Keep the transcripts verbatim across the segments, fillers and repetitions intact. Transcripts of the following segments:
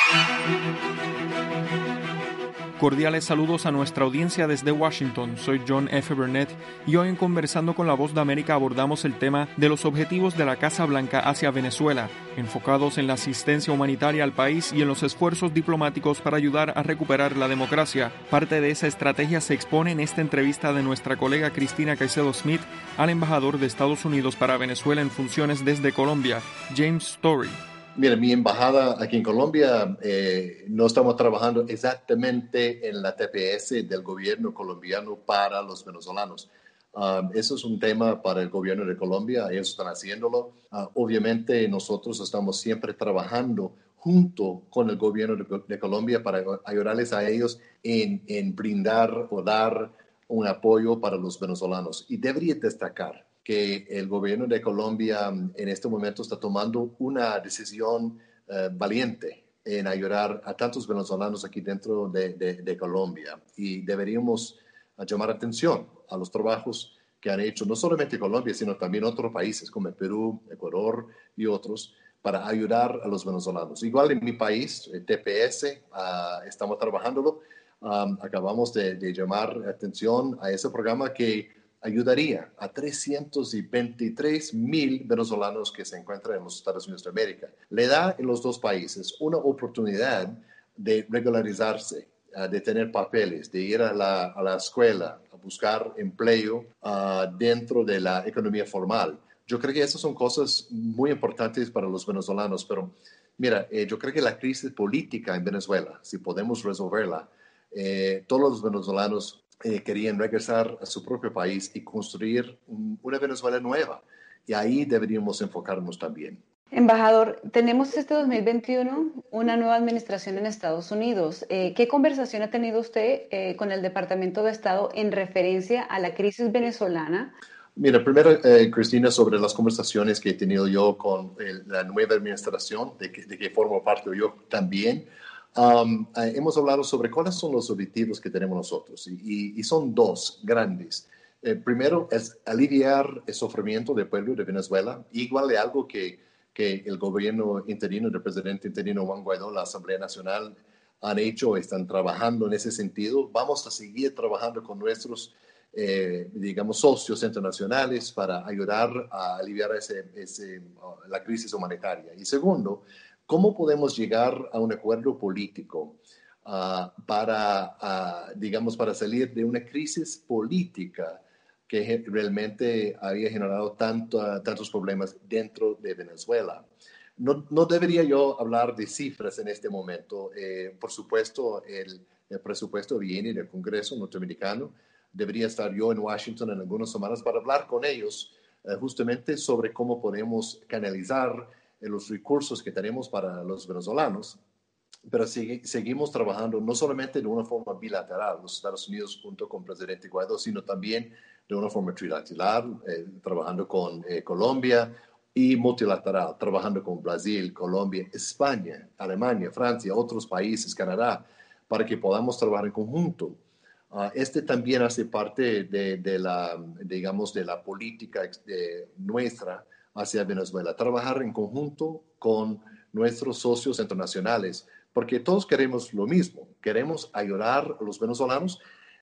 Cordiales saludos a nuestra audiencia desde Washington. Soy John F. Burnett y hoy en Conversando con la Voz de América abordamos el tema de los objetivos de la Casa Blanca hacia Venezuela, enfocados en la asistencia humanitaria al país y en los esfuerzos diplomáticos para ayudar a recuperar la democracia. Parte de esa estrategia se expone en esta entrevista de nuestra colega Cristina Caicedo Smith al embajador de Estados Unidos para Venezuela en funciones desde Colombia, James Story. Mira, mi embajada aquí en Colombia, eh, no estamos trabajando exactamente en la T P S del gobierno colombiano para los venezolanos. Um, eso es un tema para el gobierno de Colombia, ellos están haciéndolo. Uh, obviamente nosotros estamos siempre trabajando junto con el gobierno de, de Colombia para ayudarles a ellos en, en brindar o dar un apoyo para los venezolanos. Y debería destacar que el gobierno de Colombia en este momento está tomando una decisión uh, valiente en ayudar a tantos venezolanos aquí dentro de, de, de Colombia. Y deberíamos llamar atención a los trabajos que han hecho no solamente Colombia, sino también otros países como Perú, Ecuador y otros, para ayudar a los venezolanos. Igual en mi país, el T P S, uh, estamos trabajándolo. Um, acabamos de, de llamar atención a ese programa que ayudaría a trescientos veintitrés mil venezolanos que se encuentran en los Estados Unidos de América. Le da en los dos países una oportunidad de regularizarse, uh, de tener papeles, de ir a la, a la escuela, a buscar empleo uh, dentro de la economía formal. Yo creo que esas son cosas muy importantes para los venezolanos, pero mira, eh, yo creo que la crisis política en Venezuela, si podemos resolverla, eh, todos los venezolanos Eh, querían regresar a su propio país y construir un, una Venezuela nueva. Y ahí deberíamos enfocarnos también. Embajador, tenemos este dos mil veintiuno una nueva administración en Estados Unidos. Eh, ¿Qué conversación ha tenido usted eh, con el Departamento de Estado en referencia a la crisis venezolana? Mira, primero, eh, Cristina, sobre las conversaciones que he tenido yo con el, la nueva administración, de que, de que formo parte yo también. Um, eh, hemos hablado sobre cuáles son los objetivos que tenemos nosotros y, y, y son dos grandes. Eh, primero es aliviar el sufrimiento del pueblo de Venezuela, igual de algo que, que el gobierno interino del presidente interino Juan Guaidó, la Asamblea Nacional, han hecho, están trabajando en ese sentido. Vamos a seguir trabajando con nuestros, eh, digamos, socios internacionales para ayudar a aliviar ese, ese, la crisis humanitaria. Y segundo, ¿cómo podemos llegar a un acuerdo político uh, para, uh, digamos, para salir de una crisis política que realmente había generado tanto, uh, tantos problemas dentro de Venezuela? No, no debería yo hablar de cifras en este momento. Eh, por supuesto, el, el presupuesto viene del Congreso norteamericano. Debería estar yo en Washington en algunas semanas para hablar con ellos uh, justamente sobre cómo podemos canalizar los recursos que tenemos para los venezolanos, pero sigue, seguimos trabajando no solamente de una forma bilateral, los Estados Unidos junto con el presidente Guaidó, sino también de una forma trilateral, eh, trabajando con eh, Colombia, y multilateral, trabajando con Brasil, Colombia, España, Alemania, Francia, otros países, Canadá, para que podamos trabajar en conjunto. Uh, este también hace parte de, de, la, digamos, de la política de nuestra hacia Venezuela, trabajar en conjunto con nuestros socios internacionales, porque todos queremos lo mismo, queremos ayudar a los venezolanos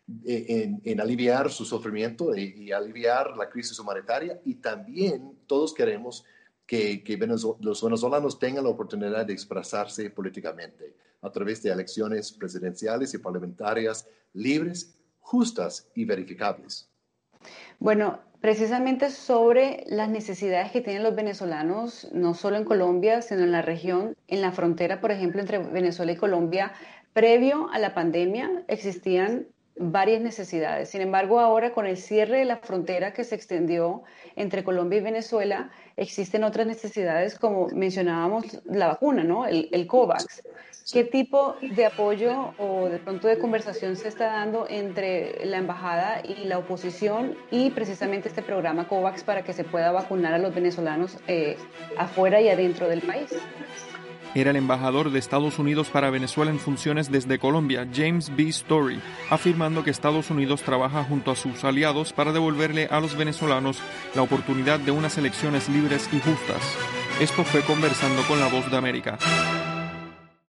en, en aliviar su sufrimiento y, y aliviar la crisis humanitaria, y también todos queremos que, que Venezuela, los venezolanos tengan la oportunidad de expresarse políticamente a través de elecciones presidenciales y parlamentarias libres, justas y verificables. Bueno, precisamente sobre las necesidades que tienen los venezolanos, no solo en Colombia, sino en la región, en la frontera, por ejemplo, entre Venezuela y Colombia, previo a la pandemia existían varias necesidades. Sin embargo, ahora con el cierre de la frontera que se extendió entre Colombia y Venezuela, existen otras necesidades, como mencionábamos la vacuna, ¿no? El, el COVAX. ¿Qué tipo de apoyo o de pronto de conversación se está dando entre la embajada y la oposición y precisamente este programa COVAX para que se pueda vacunar a los venezolanos eh, afuera y adentro del país? Era el embajador de Estados Unidos para Venezuela en funciones desde Colombia, James B. Story, afirmando que Estados Unidos trabaja junto a sus aliados para devolverle a los venezolanos la oportunidad de unas elecciones libres y justas. Esto fue Conversando con la Voz de América.